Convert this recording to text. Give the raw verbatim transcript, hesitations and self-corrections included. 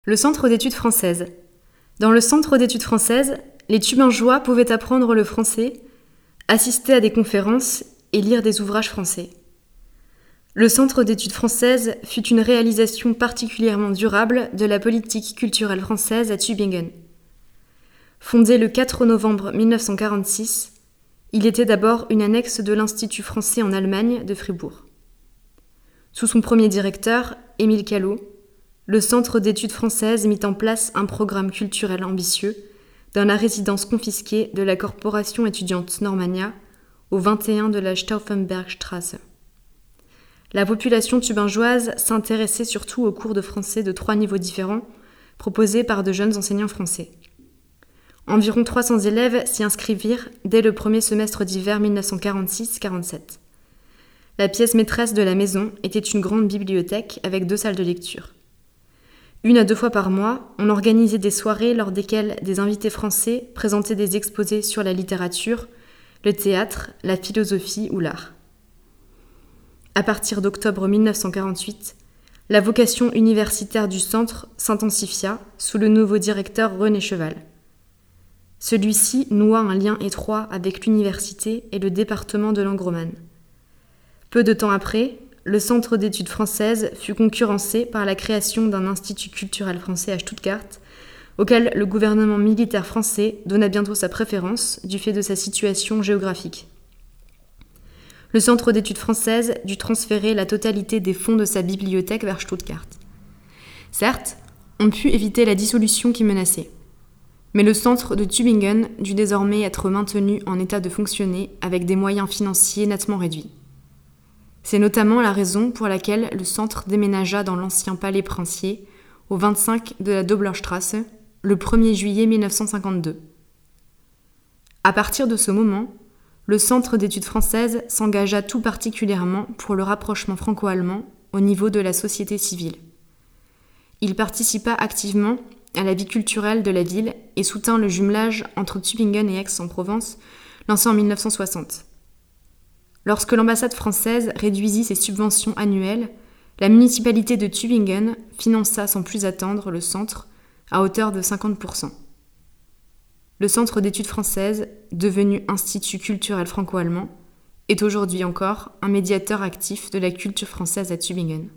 Le Centre d'études françaises. Dans le Centre d'études françaises, les Tubingeois pouvaient apprendre le français, assister à des conférences et lire des ouvrages français. Le Centre d'études françaises fut une réalisation particulièrement durable de la politique culturelle française à Tübingen. Fondé le quatre novembre mille neuf cent quarante-six, il était d'abord une annexe de l'Institut français en Allemagne de Fribourg. Sous son premier directeur, Émile Callot, le Centre d'études françaises mit en place un programme culturel ambitieux dans la résidence confisquée de la corporation étudiante Normania, au vingt et un de la Stauffenbergstraße. La population tubingeoise s'intéressait surtout aux cours de français de trois niveaux différents, proposés par de jeunes enseignants français. Environ trois cents élèves s'y inscrivirent dès le premier semestre d'hiver mille neuf cent quarante-six quarante-sept. La pièce maîtresse de la maison était une grande bibliothèque avec deux salles de lecture. Une à deux fois par mois, on organisait des soirées lors desquelles des invités français présentaient des exposés sur la littérature, le théâtre, la philosophie ou l'art. À partir d'octobre mille neuf cent quarante-huit, la vocation universitaire du centre s'intensifia sous le nouveau directeur René Cheval. Celui-ci noua un lien étroit avec l'université et le département de Langroman. Peu de temps après, le Centre d'études françaises fut concurrencé par la création d'un institut culturel français à Stuttgart, auquel le gouvernement militaire français donna bientôt sa préférence du fait de sa situation géographique. Le Centre d'études françaises dut transférer la totalité des fonds de sa bibliothèque vers Stuttgart. Certes, on put éviter la dissolution qui menaçait. Mais le centre de Tübingen dut désormais être maintenu en état de fonctionner avec des moyens financiers nettement réduits. C'est notamment la raison pour laquelle le centre déménagea dans l'ancien palais princier, au vingt-cinq de la Doblerstrasse, le premier juillet mille neuf cent cinquante-deux. À partir de ce moment, le Centre d'études françaises s'engagea tout particulièrement pour le rapprochement franco-allemand au niveau de la société civile. Il participa activement à la vie culturelle de la ville et soutint le jumelage entre Tübingen et Aix-en-Provence, lancé en mille neuf cent soixante. Lorsque l'ambassade française réduisit ses subventions annuelles, la municipalité de Tübingen finança sans plus attendre le centre à hauteur de cinquante pour cent. Le Centre d'études françaises, devenu Institut culturel franco-allemand, est aujourd'hui encore un médiateur actif de la culture française à Tübingen.